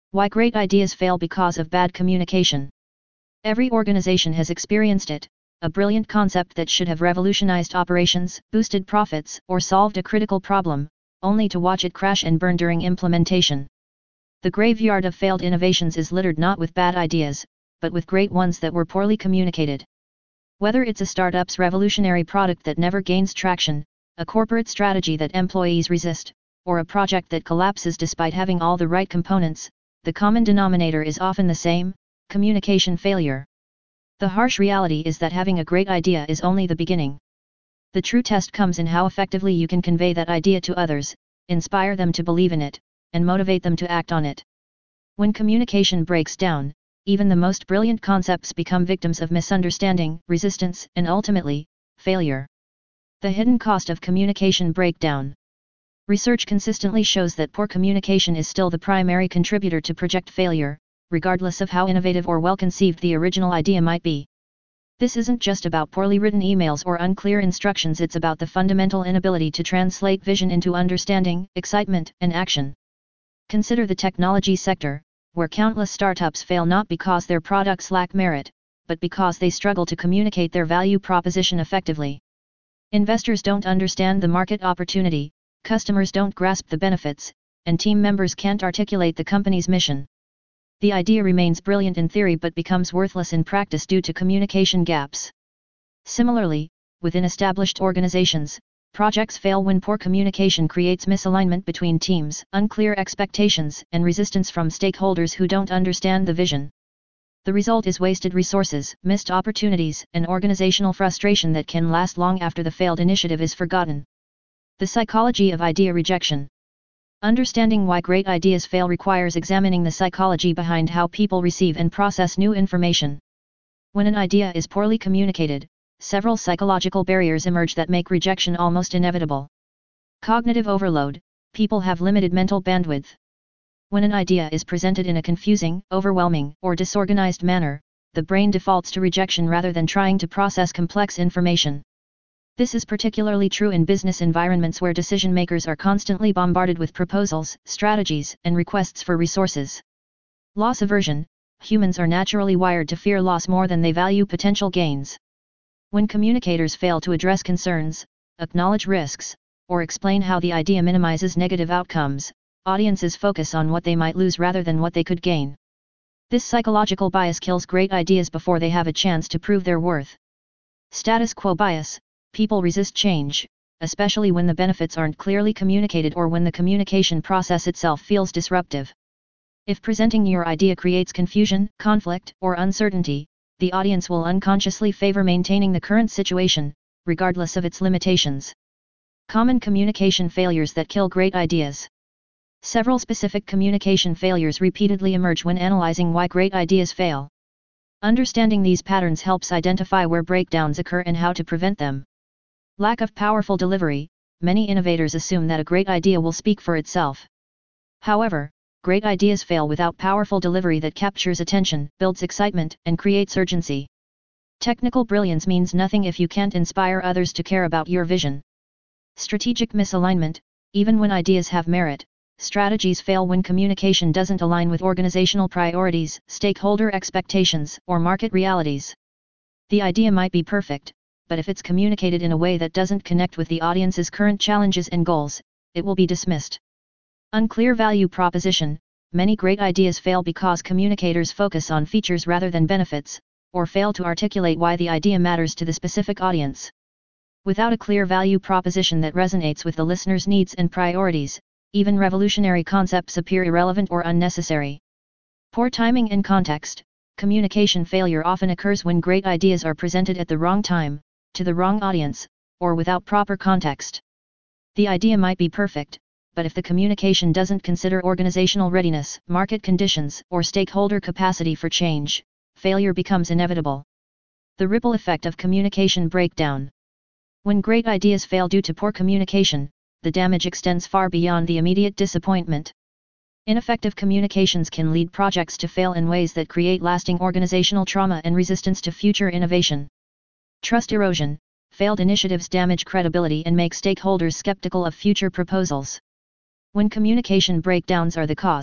Why great ideas fail because of bad communication. Every organization has experienced it, a brilliant concept that should have revolutionized operations, boosted profits, or solved a critical problem, only to watch it crash and burn during implementation. The graveyard of failed innovations is littered not with bad ideas, but with great ones that were poorly communicated. Whether it's a startup's revolutionary product that never gains traction, a corporate strategy that employees resist, or a project that collapses despite having all the right components, the common denominator is often the same: communication failure. The harsh reality is that having a great idea is only the beginning. The true test comes in how effectively you can convey that idea to others, inspire them to believe in it, and motivate them to act on it. When communication breaks down, even the most brilliant concepts become victims of misunderstanding, resistance, and ultimately, failure. The hidden cost of communication breakdown. Research consistently shows that poor communication is still the primary contributor to project failure, regardless of how innovative or well-conceived the original idea might be. This isn't just about poorly written emails or unclear instructions, it's about the fundamental inability to translate vision into understanding, excitement, and action. Consider the technology sector, where countless startups fail not because their products lack merit, but because they struggle to communicate their value proposition effectively. Investors don't understand the market opportunity, customers don't grasp the benefits, and team members can't articulate the company's mission. The idea remains brilliant in theory but becomes worthless in practice due to communication gaps. Similarly, within established organizations, projects fail when poor communication creates misalignment between teams, unclear expectations, and resistance from stakeholders who don't understand the vision. The result is wasted resources, missed opportunities, and organizational frustration that can last long after the failed initiative is forgotten. The psychology of idea rejection. Understanding why great ideas fail requires examining the psychology behind how people receive and process new information. When an idea is poorly communicated, several psychological barriers emerge that make rejection almost inevitable. Cognitive overload. People have limited mental bandwidth. When an idea is presented in a confusing, overwhelming, or disorganized manner, the brain defaults to rejection rather than trying to process complex information. This is particularly true in business environments where decision makers are constantly bombarded with proposals, strategies, and requests for resources. Loss aversion. Humans are naturally wired to fear loss more than they value potential gains. When communicators fail to address concerns, acknowledge risks, or explain how the idea minimizes negative outcomes, audiences focus on what they might lose rather than what they could gain. This psychological bias kills great ideas before they have a chance to prove their worth. Status quo bias. People resist change, especially when the benefits aren't clearly communicated or when the communication process itself feels disruptive. If presenting your idea creates confusion, conflict, or uncertainty, the audience will unconsciously favor maintaining the current situation, regardless of its limitations. Common communication failures that kill great ideas. Several specific communication failures repeatedly emerge when analyzing why great ideas fail. Understanding these patterns helps identify where breakdowns occur and how to prevent them. Lack of powerful delivery. Many innovators assume that a great idea will speak for itself. However, great ideas fail without powerful delivery that captures attention, builds excitement, and creates urgency. Technical brilliance means nothing if you can't inspire others to care about your vision. Strategic misalignment. Even when ideas have merit, strategies fail when communication doesn't align with organizational priorities, stakeholder expectations, or market realities. The idea might be perfect, but if it's communicated in a way that doesn't connect with the audience's current challenges and goals, it will be dismissed. Unclear value proposition. Many great ideas fail because communicators focus on features rather than benefits, or fail to articulate why the idea matters to the specific audience. Without a clear value proposition that resonates with the listener's needs and priorities, even revolutionary concepts appear irrelevant or unnecessary. Poor timing and context. Communication failure often occurs when great ideas are presented at the wrong time, to the wrong audience, or without proper context. The idea might be perfect, but if the communication doesn't consider organizational readiness, market conditions, or stakeholder capacity for change, failure becomes inevitable. The ripple effect of communication breakdown. When great ideas fail due to poor communication, the damage extends far beyond the immediate disappointment. Ineffective communications can lead projects to fail in ways that create lasting organizational trauma and resistance to future innovation. Trust erosion. Failed initiatives damage credibility and make stakeholders skeptical of future proposals. When communication breakdowns are the cause,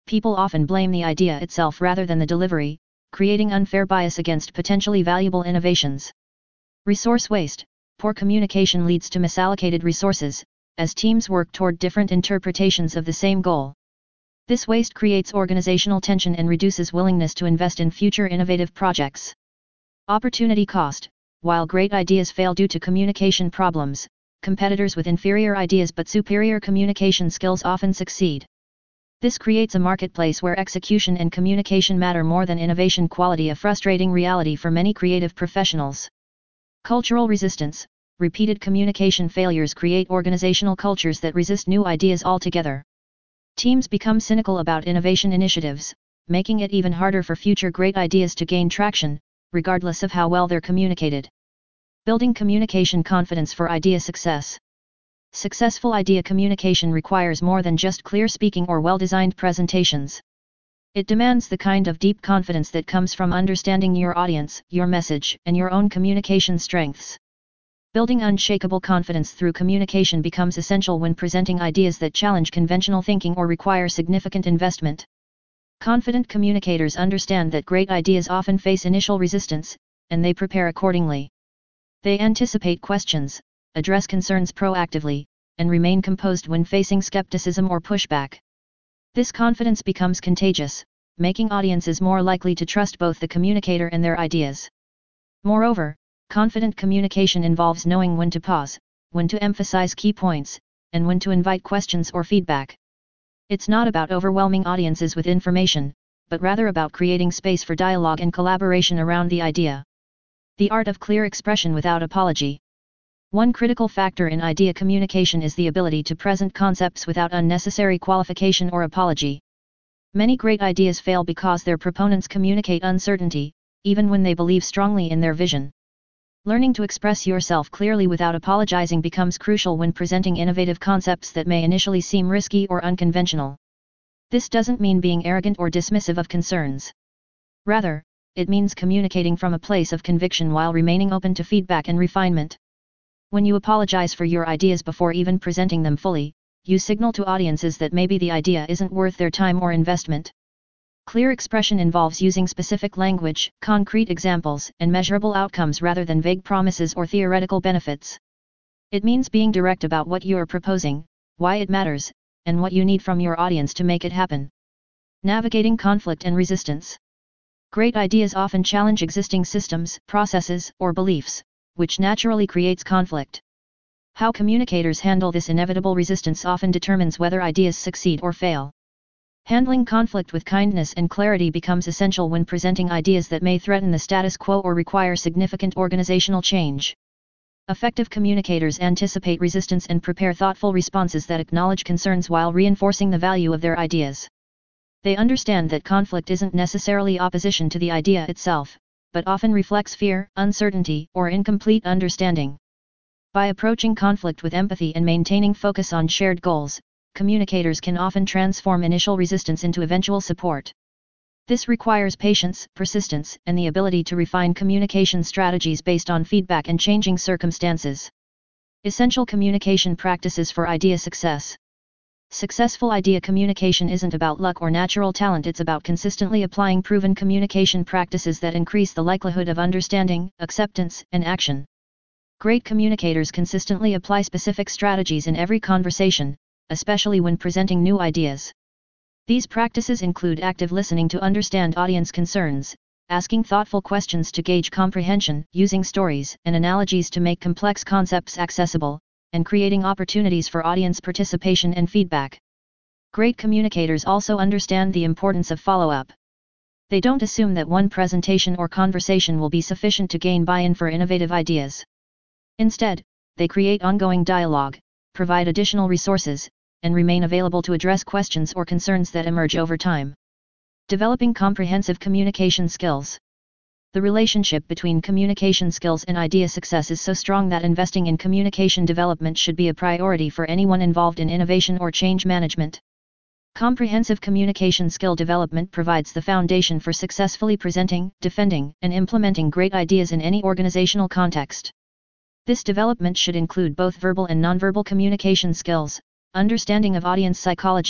People often blame the idea itself rather than the delivery, creating unfair bias against potentially valuable innovations. Resource waste. Poor communication leads to misallocated resources, as teams work toward different interpretations of the same goal. This waste creates organizational tension and reduces willingness to invest in future innovative projects. Opportunity cost. While great ideas fail due to communication problems, competitors with inferior ideas but superior communication skills often succeed. This creates a marketplace where execution and communication matter more than innovation quality, a frustrating reality for many creative professionals. Cultural resistance. Repeated communication failures create organizational cultures that resist new ideas altogether. Teams become cynical about innovation initiatives, making it even harder for future great ideas to gain traction, regardless of how well they're communicated. Building communication confidence for idea success. Successful idea communication requires more than just clear speaking or well-designed presentations. It demands the kind of deep confidence that comes from understanding your audience, your message, and your own communication strengths. Building unshakable confidence through communication becomes essential when presenting ideas that challenge conventional thinking or require significant investment. Confident communicators understand that great ideas often face initial resistance, and they prepare accordingly. They anticipate questions, address concerns proactively, and remain composed when facing skepticism or pushback. This confidence becomes contagious, making audiences more likely to trust both the communicator and their ideas. Moreover, confident communication involves knowing when to pause, when to emphasize key points, and when to invite questions or feedback. It's not about overwhelming audiences with information, but rather about creating space for dialogue and collaboration around the idea. The art of clear expression without apology. One critical factor in idea communication is the ability to present concepts without unnecessary qualification or apology. Many great ideas fail because their proponents communicate uncertainty, even when they believe strongly in their vision. Learning to express yourself clearly without apologizing becomes crucial when presenting innovative concepts that may initially seem risky or unconventional. This doesn't mean being arrogant or dismissive of concerns. Rather, it means communicating from a place of conviction while remaining open to feedback and refinement. When you apologize for your ideas before even presenting them fully, you signal to audiences that maybe the idea isn't worth their time or investment. Clear expression involves using specific language, concrete examples, and measurable outcomes rather than vague promises or theoretical benefits. It means being direct about what you are proposing, why it matters, and what you need from your audience to make it happen. Navigating conflict and resistance. Great ideas often challenge existing systems, processes, or beliefs, which naturally creates conflict. How communicators handle this inevitable resistance often determines whether ideas succeed or fail. Handling conflict with kindness and clarity becomes essential when presenting ideas that may threaten the status quo or require significant organizational change. Effective communicators anticipate resistance and prepare thoughtful responses that acknowledge concerns while reinforcing the value of their ideas. They understand that conflict isn't necessarily opposition to the idea itself, but often reflects fear, uncertainty, or incomplete understanding. By approaching conflict with empathy and maintaining focus on shared goals, communicators can often transform initial resistance into eventual support. This requires patience, persistence, and the ability to refine communication strategies based on feedback and changing circumstances. Essential communication practices for idea success. Successful idea communication isn't about luck or natural talent, it's about consistently applying proven communication practices that increase the likelihood of understanding, acceptance, and action. Great communicators consistently apply specific strategies in every conversation, especially when presenting new ideas. These practices include active listening to understand audience concerns, asking thoughtful questions to gauge comprehension, using stories and analogies to make complex concepts accessible, and creating opportunities for audience participation and feedback. Great communicators also understand the importance of follow-up. They don't assume that one presentation or conversation will be sufficient to gain buy-in for innovative ideas. Instead, they create ongoing dialogue, provide additional resources, and remain available to address questions or concerns that emerge over time. Developing comprehensive communication skills. The relationship between communication skills and idea success is so strong that investing in communication development should be a priority for anyone involved in innovation or change management. Comprehensive communication skill development provides the foundation for successfully presenting, defending, and implementing great ideas in any organizational context. This development should include both verbal and nonverbal communication skills, understanding of audience psychology,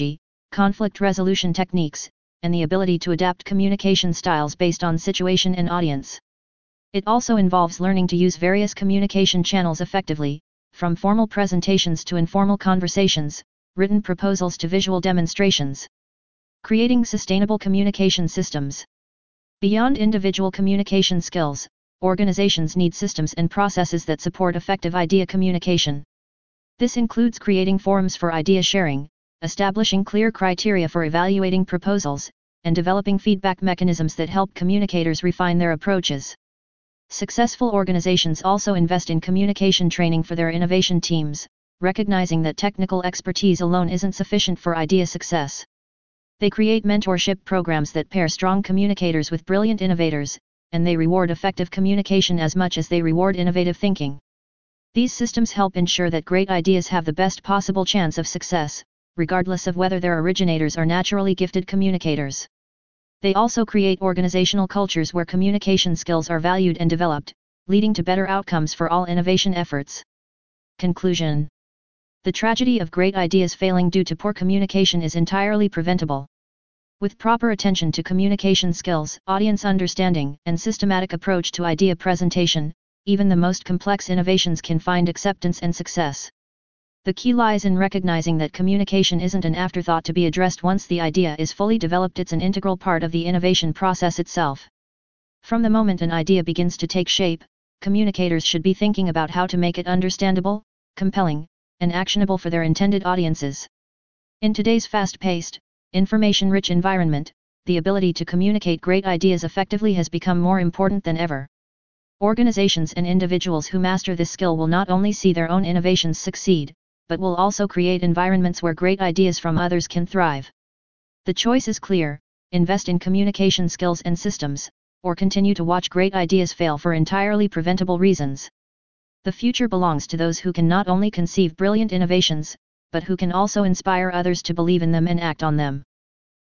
conflict resolution techniques, and the ability to adapt communication styles based on situation and audience. It also involves learning to use various communication channels effectively, from formal presentations to informal conversations, written proposals to visual demonstrations. Creating sustainable communication systems. Beyond individual communication skills, organizations need systems and processes that support effective idea communication. This includes creating forums for idea sharing, establishing clear criteria for evaluating proposals, and developing feedback mechanisms that help communicators refine their approaches. Successful organizations also invest in communication training for their innovation teams, recognizing that technical expertise alone isn't sufficient for idea success. They create mentorship programs that pair strong communicators with brilliant innovators, and they reward effective communication as much as they reward innovative thinking. These systems help ensure that great ideas have the best possible chance of success, regardless of whether their originators are naturally gifted communicators. They also create organizational cultures where communication skills are valued and developed, leading to better outcomes for all innovation efforts. Conclusion. The tragedy of great ideas failing due to poor communication is entirely preventable. With proper attention to communication skills, audience understanding, and systematic approach to idea presentation, even the most complex innovations can find acceptance and success. The key lies in recognizing that communication isn't an afterthought to be addressed once the idea is fully developed. It's an integral part of the innovation process itself. From the moment an idea begins to take shape, communicators should be thinking about how to make it understandable, compelling, and actionable for their intended audiences. In today's fast-paced, information-rich environment, the ability to communicate great ideas effectively has become more important than ever. Organizations and individuals who master this skill will not only see their own innovations succeed, but will also create environments where great ideas from others can thrive. The choice is clear: invest in communication skills and systems, or continue to watch great ideas fail for entirely preventable reasons. The future belongs to those who can not only conceive brilliant innovations, but who can also inspire others to believe in them and act on them.